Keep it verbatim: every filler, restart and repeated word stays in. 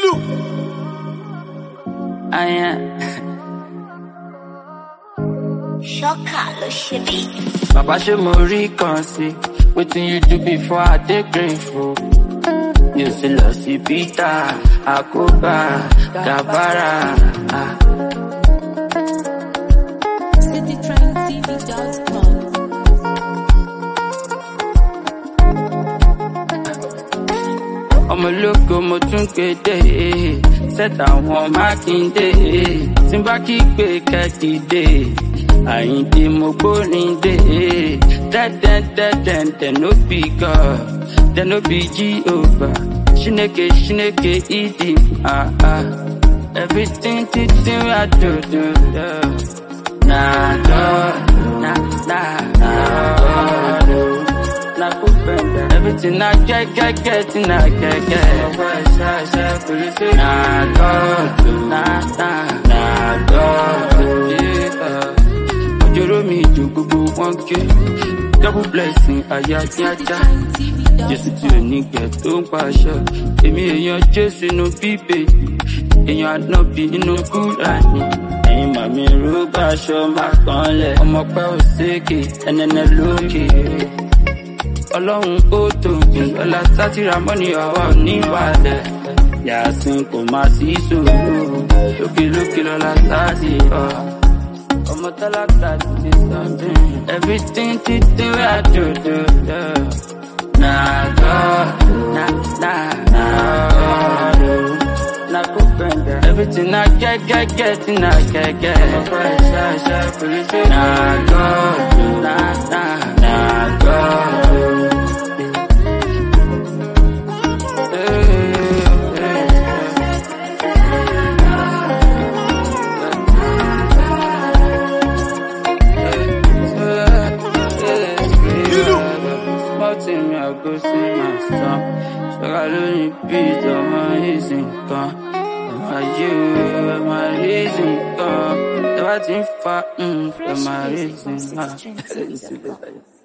I am. Shocker, lo ṣe bí. Baba ṣe mo rí kan sí. Wetin you do before I dey grateful. You see lọ sí Peter, Akoba, Gabara. Ah. city train t v dot com. Ọmọ ológo mo tún kéde, sẹ́tà àwọn mákindé, tí n bá kígbe kẹ́dìdé, Àyìndé mo gbórin dé, dẹ́dẹ́dẹ́dẹ́dẹ́ no be God, dẹ́ no be Jehovah, Chineke Chineke ìdí, ah ah, everything títí I do do, yeah. Na God, na na na God, na kupenda. Everything I get, get, get, in I get, get. Na God, na na na God, yeah. Ojoro mi ju gbogbo wọn ké, double blessing ayajaja. Jésù tí ò ní gẹ̀ tó ń paṣọ, èmi èèyàn Jésù inú bíbélì, èèyàn ànábì inú Kúránì. Ẹ̀yin màmí rúgbà aṣọ máa kàn lẹ̀, ọmọ pẹ́ ò sékè, ẹnẹnẹ lókè. Ọlọ́run ó tóbi, ọlá sátìrà mọ́ni ọwọ́ níwàlẹ̀. Yàsín kò máa sí sùúrù, lókè lókè lọ́la sáàtì ọ̀. Ọmọ tálákà ti ti something, everything ti ti wí àdòdò. Na God, na na na God, na kupenda. Everything I get, get, get, in I get, get. Na God, na na na God. Sporting me, I go sing my song. So I don't beat on my easy gun. My you, my easy gun. Never think far, mm, my easy gun.